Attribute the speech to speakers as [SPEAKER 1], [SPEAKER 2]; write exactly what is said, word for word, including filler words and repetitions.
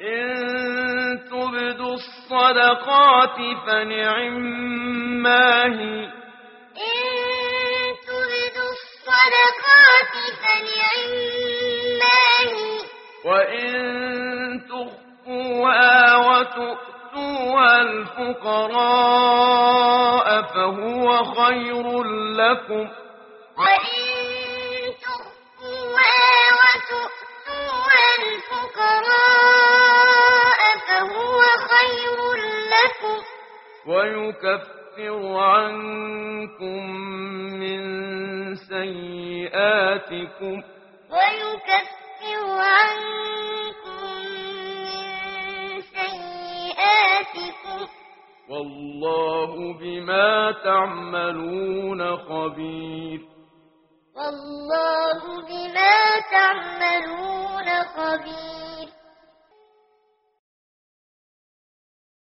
[SPEAKER 1] إن تبدوا الصدقات فنعما هي
[SPEAKER 2] إن تبدوا الصدقات فنعما هي
[SPEAKER 1] وإن تخفوها وتؤتوها الفقراء فهو خير لكم
[SPEAKER 2] وإن تخفوها وتؤتوها الفقراء فهو خير لكم
[SPEAKER 1] ويكفر عنكم من سيئاتكم
[SPEAKER 2] ويكفر عنكم من سيئاتكم
[SPEAKER 1] والله بما تعملون خبير
[SPEAKER 2] والله بما تعملون خبير